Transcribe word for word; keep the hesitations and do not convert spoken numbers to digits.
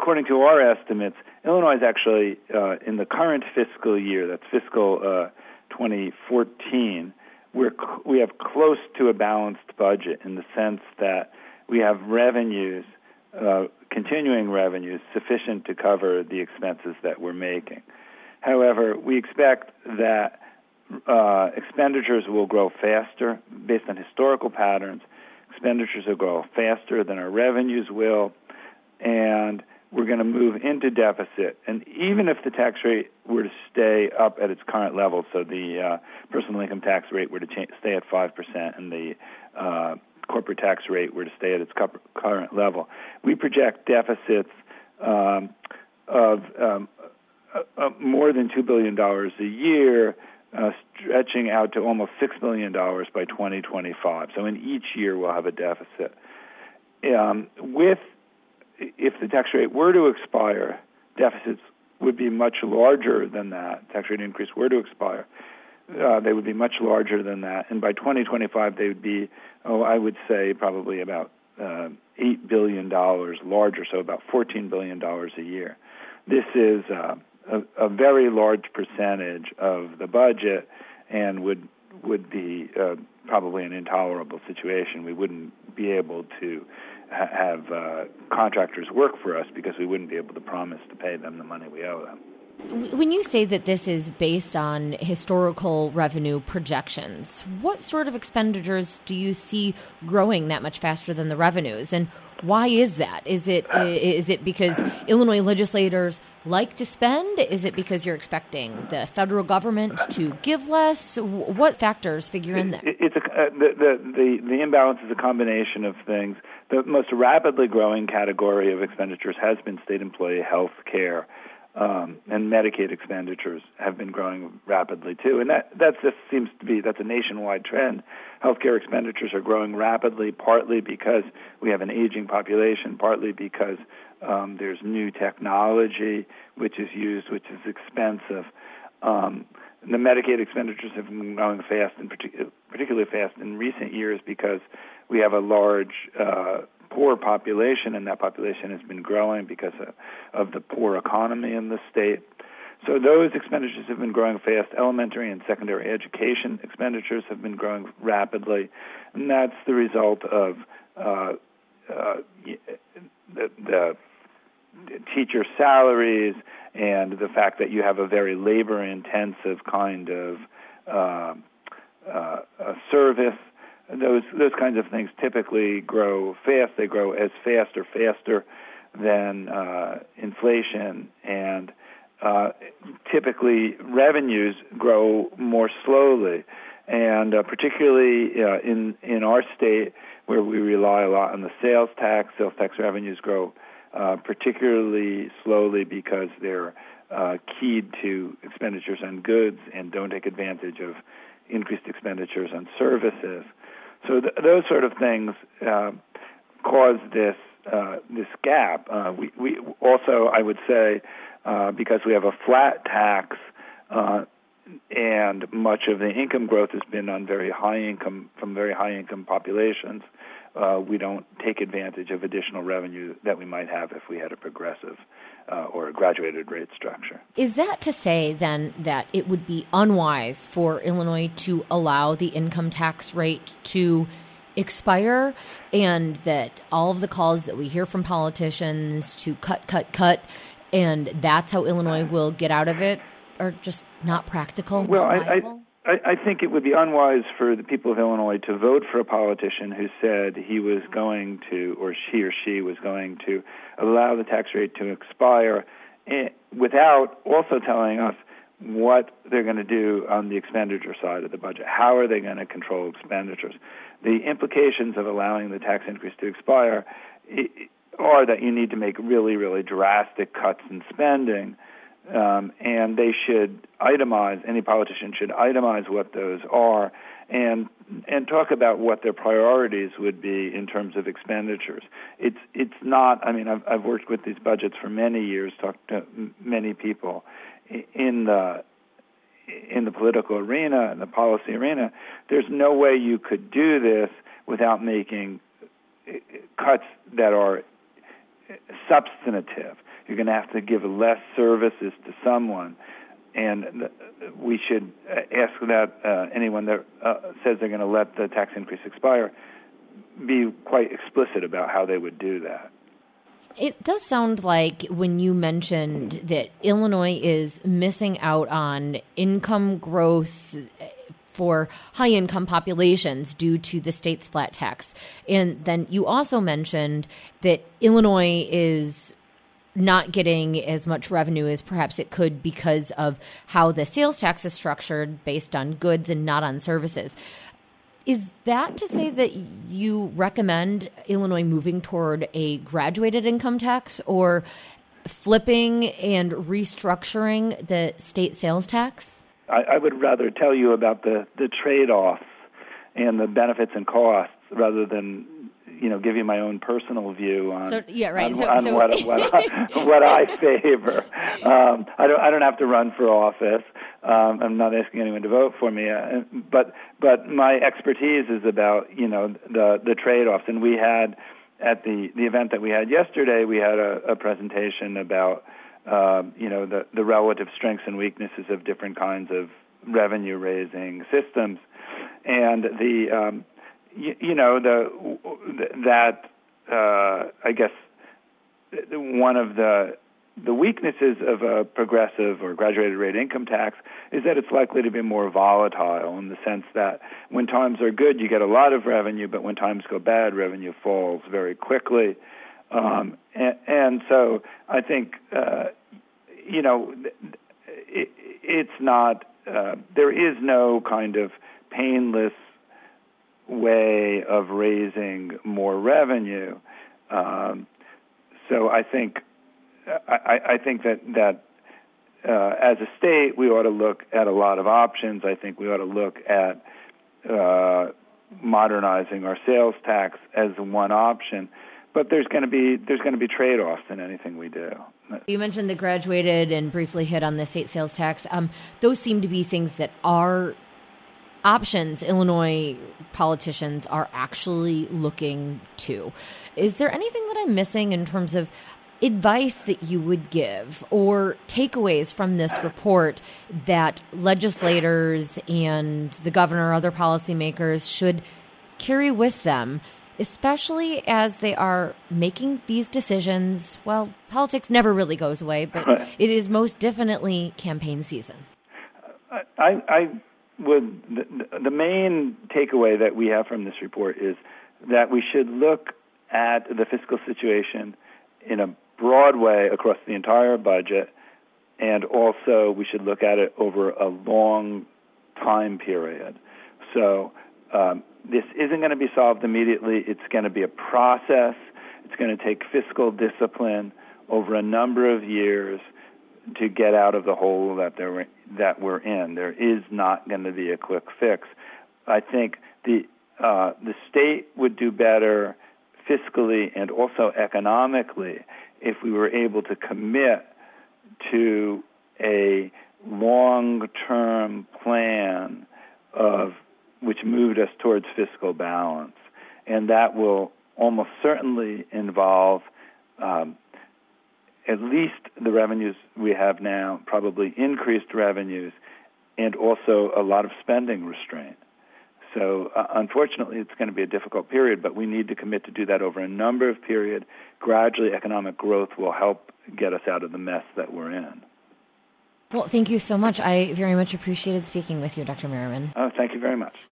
according to our estimates, Illinois is actually, uh, in the current fiscal year, that's fiscal uh, twenty fourteen, we're cl- we have close to a balanced budget in the sense that we have revenues, uh, continuing revenues, sufficient to cover the expenses that we're making. However, we expect that uh, expenditures will grow faster based on historical patterns. Expenditures will grow faster than our revenues will, and we're going to move into deficit. And even if the tax rate were to stay up at its current level, so the uh, personal income tax rate were to cha- stay at five percent and the uh, corporate tax rate were to stay at its cu- current level, we project deficits um, of um, uh, uh, more than two billion dollars a year, uh, stretching out to almost six billion dollars by twenty twenty-five. So in each year we'll have a deficit. Um, with If the tax rate were to expire, deficits would be much larger than that. Tax rate increase were to expire, uh, they would be much larger than that. And by twenty twenty-five, they would be, oh, I would say probably about uh, eight billion dollars larger, so about fourteen billion dollars a year. This is uh, a, a very large percentage of the budget and would would be uh, probably an intolerable situation. We wouldn't be able to ha- have uh, contractors work for us because we wouldn't be able to promise to pay them the money we owe them. When you say that this is based on historical revenue projections, what sort of expenditures do you see growing that much faster than the revenues? And why is that? Is it is it because Illinois legislators like to spend? Is it because you're expecting the federal government to give less? What factors figure in there? It's a, uh, the, the, the, the imbalance is a combination of things. The most rapidly growing category of expenditures has been state employee health care. Um, and Medicaid expenditures have been growing rapidly too, and that that just seems to be that's a nationwide trend. Healthcare expenditures are growing rapidly, partly because we have an aging population, partly because um, there's new technology which is used, which is expensive. Um, the Medicaid expenditures have been growing fast, and partic- particularly fast in recent years because we have a large uh, poor population, and that population has been growing because of, of the poor economy in the state. So those expenditures have been growing fast. Elementary and secondary education expenditures have been growing rapidly, and that's the result of uh, uh, the, the teacher salaries and the fact that you have a very labor-intensive kind of uh, uh, service. Those those kinds of things typically grow fast. They grow as fast or faster than uh, inflation, and uh, typically revenues grow more slowly. And uh, particularly uh, in in our state, where we rely a lot on the sales tax, sales tax revenues grow uh, particularly slowly because they're uh, keyed to expenditures on goods and don't take advantage of increased expenditures on services. So th- those sort of things uh, cause this uh, this gap. Uh, we, we also, I would say, uh, because we have a flat tax uh, and much of the income growth has been on very high income from very high income populations, uh, we don't take advantage of additional revenue that we might have if we had a progressive Uh, or a graduated rate structure. Is that to say, then, that it would be unwise for Illinois to allow the income tax rate to expire, and that all of the calls that we hear from politicians to cut, cut, cut, and that's how Illinois will get out of it, are just not practical? Well, not I, I, I think it would be unwise for the people of Illinois to vote for a politician who said he was going to, or he or she was going to, allow the tax rate to expire without also telling us what they're going to do on the expenditure side of the budget. How are they going to control expenditures? The implications of allowing the tax increase to expire are that you need to make really, really drastic cuts in spending, um, and they should itemize, any politician should itemize what those are, and and talk about what their priorities would be in terms of expenditures. It's it's not, I mean, I've, I've worked with these budgets for many years, talked to many people in the in the political arena, in the policy arena. There's no way you could do this without making cuts that are substantive. You're going to have to give less services to someone. And we should ask that uh, anyone that uh, says they're going to let the tax increase expire be quite explicit about how they would do that. It does sound like when you mentioned that Illinois is missing out on income growth for high-income populations due to the state's flat tax. And then you also mentioned that Illinois is not getting as much revenue as perhaps it could because of how the sales tax is structured based on goods and not on services. Is that to say that you recommend Illinois moving toward a graduated income tax or flipping and restructuring the state sales tax? I, I would rather tell you about the, the trade-offs and the benefits and costs rather than, you know, give you my own personal view on, so, yeah, right. on, so, on so what, what, I, what I favor. Um, I don't I don't have to run for office. Um, I'm not asking anyone to vote for me, uh, but but my expertise is about, you know, the the trade-offs. And we had at the, the event that we had yesterday, we had a, a presentation about um, you know the, the relative strengths and weaknesses of different kinds of revenue-raising systems, and the um, you, you know the that uh, I guess one of the The weaknesses of a progressive or graduated rate income tax is that it's likely to be more volatile in the sense that when times are good, you get a lot of revenue, but when times go bad, revenue falls very quickly. Um, and, and so I think, uh, you know, it, it's not, uh, there is no kind of painless way of raising more revenue. Um, so I think I, I think that, that uh, as a state, we ought to look at a lot of options. I think we ought to look at uh, modernizing our sales tax as one option. But there's going to be there's going to be trade-offs in anything we do. You mentioned the graduated and briefly hit on the state sales tax. Um, those seem to be things that are options Illinois politicians are actually looking to. Is there anything that I'm missing in terms of advice that you would give or takeaways from this report that legislators and the governor or other policymakers should carry with them, especially as they are making these decisions? Well, politics never really goes away, but it is most definitely campaign season. I, I would, the, the main takeaway that we have from this report is that we should look at the fiscal situation in a broad way across the entire budget, and also we should look at it over a long time period. So um, this isn't going to be solved immediately. It's going to be a process. It's going to take fiscal discipline over a number of years to get out of the hole that there that we're in. There is not going to be a quick fix. I think the uh, the state would do better fiscally and also economically if we were able to commit to a long-term plan of which moved us towards fiscal balance. And that will almost certainly involve um, at least the revenues we have now, probably increased revenues, and also a lot of spending restraint. So uh, unfortunately, it's going to be a difficult period, but we need to commit to do that over a number of periods. Gradually, economic growth will help get us out of the mess that we're in. Well, thank you so much. I very much appreciated speaking with you, Doctor Merriman. Oh, thank you very much.